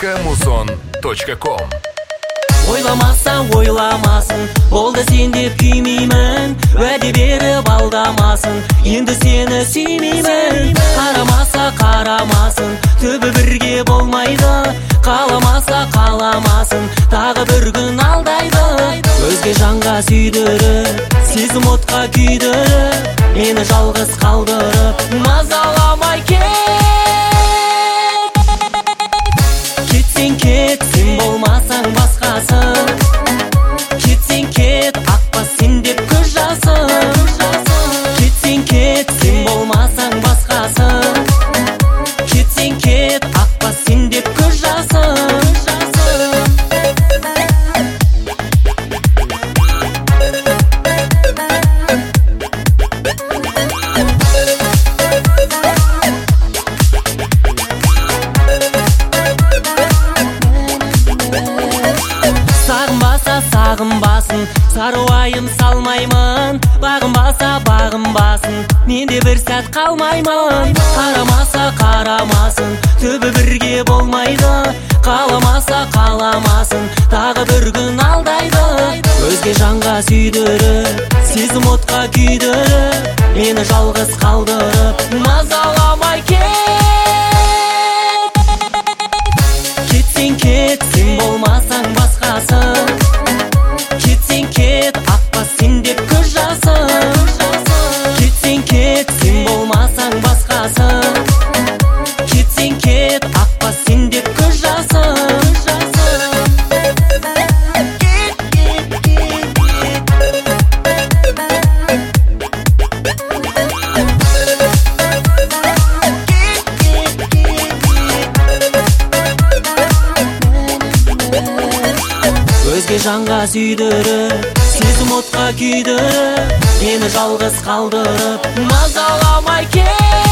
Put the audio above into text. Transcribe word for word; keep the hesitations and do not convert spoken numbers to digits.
точка мусон точка ком. Ойламасаң ойламасын, болды сен деп күймеймін. Уәде беріп алдамасын, енді сені сүймеймін. Қарамаса қарамасын, түбі бірге болмайды. Қаламаса қаламасын, тағы бір күн алдайды. Өзге жанға сүйдіріп, сезім отқа күйдіріп, мені жалғыз қалдырып, мазаламай кет. Кетсең кет, сен болмасаң басқасы. Кетсең кет, ақпас сен деп көз жасы. Кетсең кет, сен болмасаң басқасы. Кетсең кет, ақпас сен деп көз жасы. Сағынбасын, саруайым салмаймын. Бағынбаса бағынбасын, мен де бір сәт қалмаймын. Қарамаса қарамасын, түбі бірге болмайды. Қаламаса қаламасын, тағы бір күн алдайды. Өзге жанға сүйдіріп, сезім отқа күйдіріп, мені жалғыз қалдырып, мазаламай кет. Кетсең кет, сен болмасаң басқасы. Кетсең кет, ақпас сен деп көз жасы. Кетсең кет, сен болмасаң басқасы. Кетсең кет, ақпас сен деп көз жасы. Өзге жанға сүйдіріп, сезім отқа күйдіріп, мені жалғыз қалдырып, мазаламай кет.